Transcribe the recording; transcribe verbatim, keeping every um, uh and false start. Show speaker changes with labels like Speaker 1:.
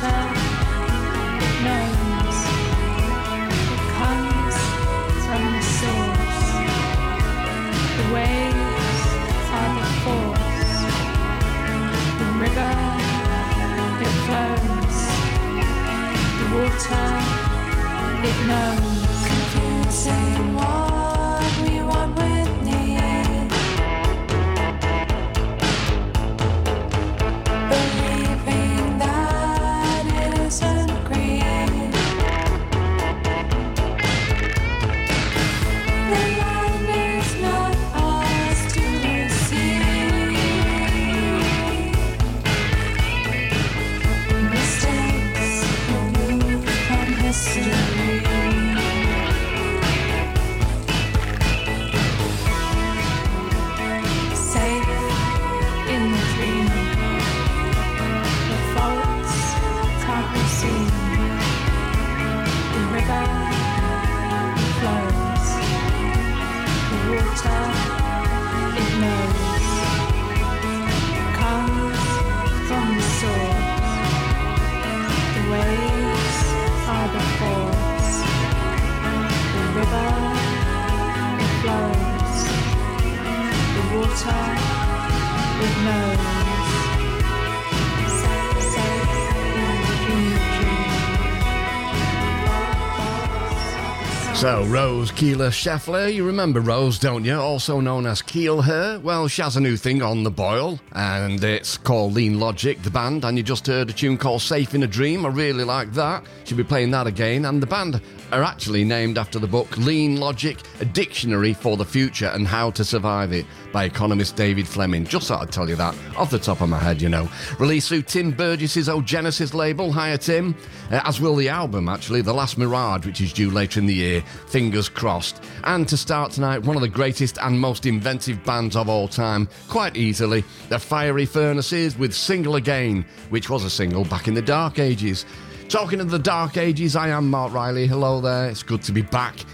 Speaker 1: water, it knows. It comes from the source. The waves are the force. The river, it flows. The water, it knows. Confusing what we want with need. Believing that it isn't greed. The land is not ours to receive. Mistakes removed from history. Safe in the dream. The faults can't be seen. The river flows. The water, it knows. Comes from the source. The waves are the force. The river, it flows. The water, it knows. Safe, safe in the dream.
Speaker 2: So, Rose Keeler Scheffler, you remember Rose, don't you? Also known as Keel Her. Well, she has a new thing on the boil, and it's called Lean Logic, the band, and you just heard a tune called Safe in a Dream. I really like that. She'll be playing that again, and the band are actually named after the book Lean Logic, A Dictionary for the Future and How to Survive It by economist David Fleming. Just thought I'd tell you that off the top of my head, you know. Released through Tim Burgess's O Genesis label. Hiya, Tim. Uh, as will the album, actually, The Last Mirage, which is due later in the year. Fingers crossed. And to start tonight, one of the greatest and most inventive bands of all time, quite easily, the Fiery Furnaces with Single Again, which was a single back in the Dark Ages. Talking of the Dark Ages, I am Mark Riley. Hello there. It's good to be back